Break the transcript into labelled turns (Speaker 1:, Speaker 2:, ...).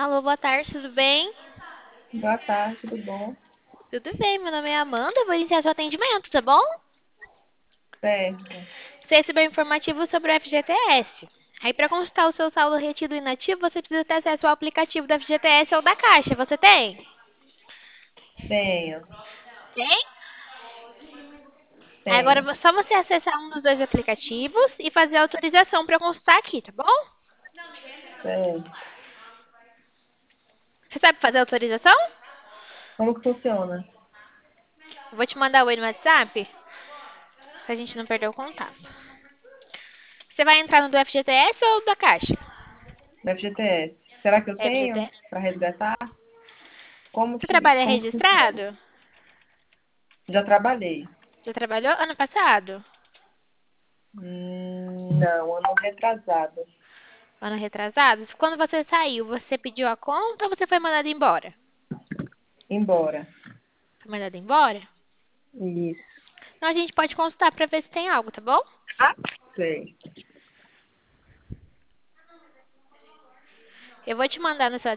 Speaker 1: Alô, boa tarde, tudo bem?
Speaker 2: Boa tarde, tudo bom?
Speaker 1: Tudo bem, meu nome é Amanda, eu vou iniciar seu atendimento, tá bom?
Speaker 2: Certo.
Speaker 1: Você recebeu informativo sobre o FGTS. Aí, para consultar o seu saldo retido inativo, você precisa ter acesso ao aplicativo da FGTS ou da Caixa. Você tem?
Speaker 2: Tenho,
Speaker 1: Tem? Aí, agora
Speaker 2: tenho.
Speaker 1: é só você acessar um dos dois aplicativos e fazer a autorização para consultar aqui, tá bom?
Speaker 2: Certo.
Speaker 1: Você sabe fazer a autorização?
Speaker 2: Como que funciona?
Speaker 1: Eu vou te mandar o oi no WhatsApp, pra gente não perder o contato. Você vai entrar no do FGTS ou da Caixa?
Speaker 2: No FGTS. Será que eu tenho
Speaker 1: FGTS.
Speaker 2: para resgatar? Como
Speaker 1: Você
Speaker 2: que,
Speaker 1: trabalha
Speaker 2: como que funciona?
Speaker 1: registrado?
Speaker 2: Já trabalhei.
Speaker 1: Já trabalhou ano passado?
Speaker 2: Não, ano retrasado.
Speaker 1: Ano retrasado? Quando você saiu, você pediu a conta ou você foi mandado embora?
Speaker 2: Embora.
Speaker 1: Foi mandado embora?
Speaker 2: Isso.
Speaker 1: Então a gente pode consultar para ver se tem algo, tá bom?
Speaker 2: Sei.
Speaker 1: Eu vou te mandar no seu